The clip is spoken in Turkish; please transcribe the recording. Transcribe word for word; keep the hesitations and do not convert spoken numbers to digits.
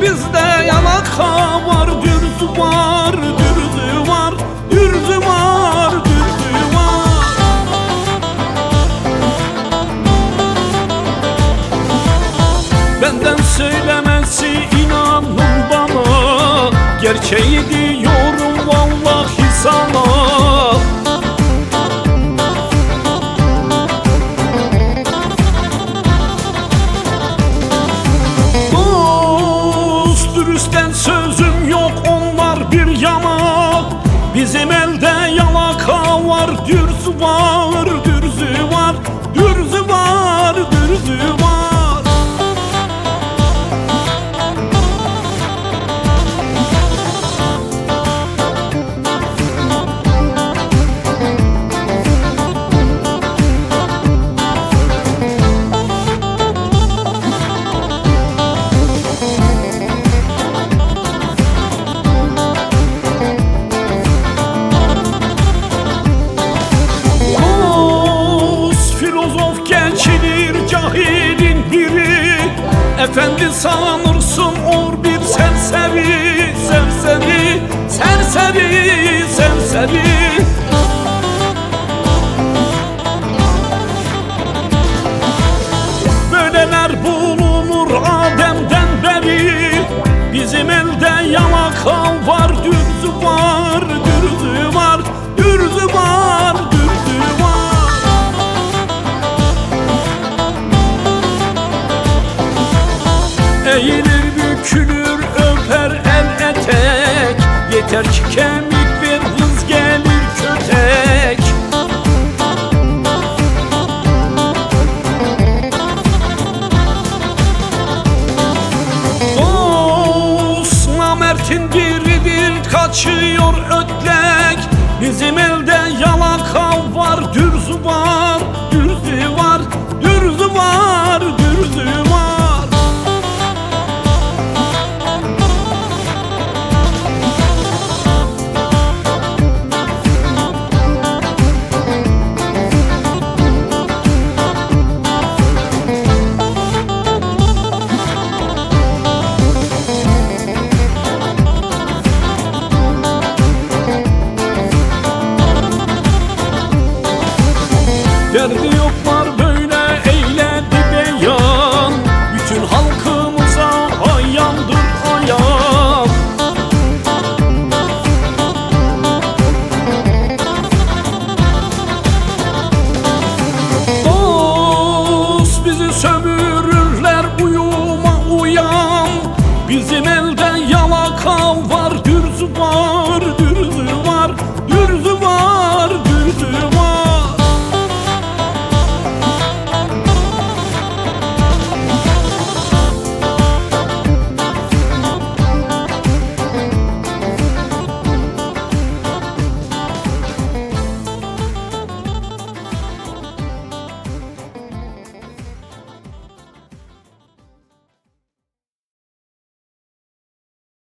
bizde yalaka var, dürzü var, dürzü var, dürzü var, dürzü var. Benden söylemesi inanın bana, gerçeği diyorum vallahi sana. Dürüstten sözüm yok, onlar bir yana. Bizim elde yalaka var, dürzü var, dürzü var, dürzü var, dürzü var. Cahilin biri, efendi sanırsın or bir serseri, serseri, serseri, serseri. Böyleler bulunur Adem'den beri. Bizim elde yalaka var, dürzü var, dürzü var, dürzü var, dürzü var. Eğilir bükülür öper el etek, yeter ki kemik ver hız gelir kötek. Dost namertin biridir, kaçıyor ötlek. Bizim elde yalaka var, dürzü var,